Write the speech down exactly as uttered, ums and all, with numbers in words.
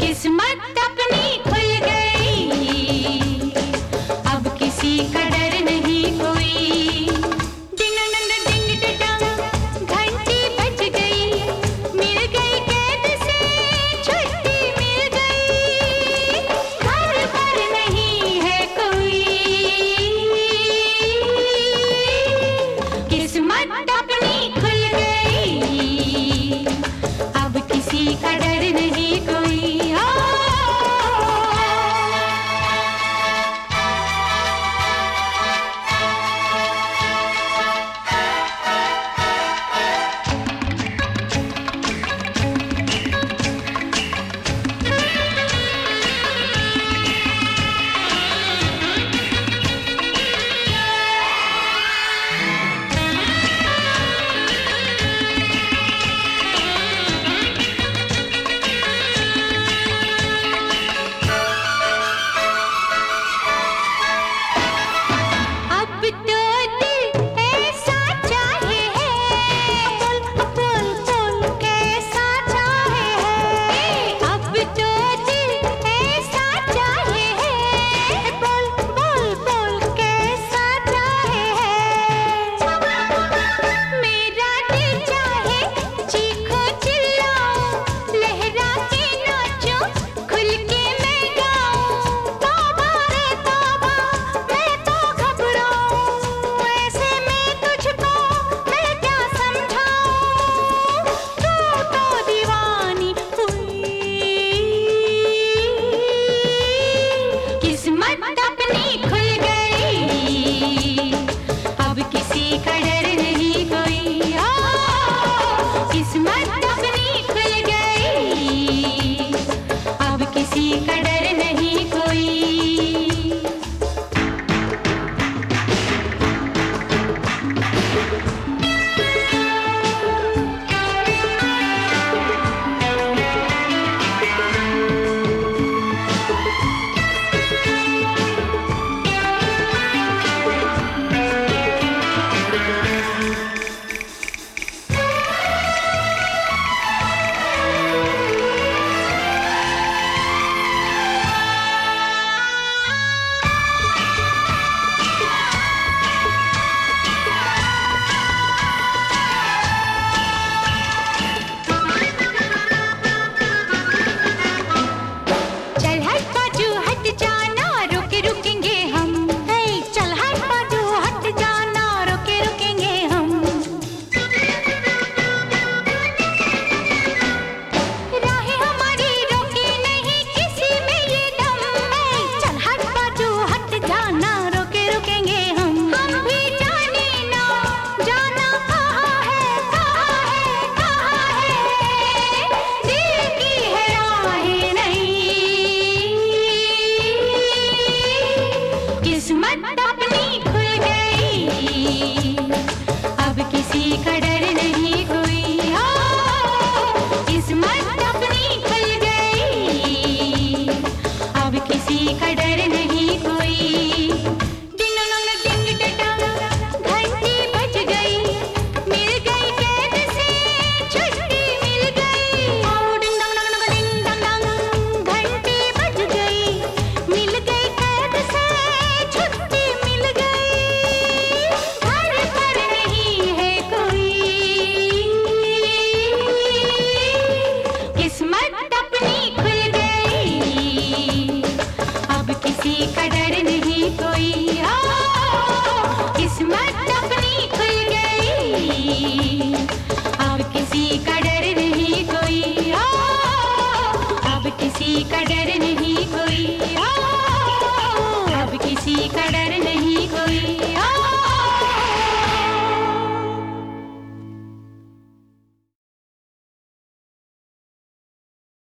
किस्मत अपनी खुल गई, अब किसी का डर नहीं कोई। डिंग डंग डिंग डंग घंटी बज गई, मिल गई कैद से छुट्टी मिल गई, घर पर नहीं है कोई। किस्मत अपनी खुल गई, अब किसी का डर नहीं कोई। किस्मत अपनी खुल गई, अब किसी का डर नहीं कोई। हो किस्मत अपनी खुल गई, अब किसी का डर नहीं कोई। डिंग डंग डिंग डंग घंटी बज गई, मिल गई कैद से छुट्टी मिल गई। ओ डिंग डंग डिंग डंग घंटी बज गई, मिल गई कैद से छुट्टी मिल गई, घर पर नहीं है कोई। किस्मत अपनी खुल गई, अब किसी का डर नहीं कोई। हो किस्मत अपनी खुल गई, अब किसी का डर नहीं कोई। हो अब किसी का डर नहीं।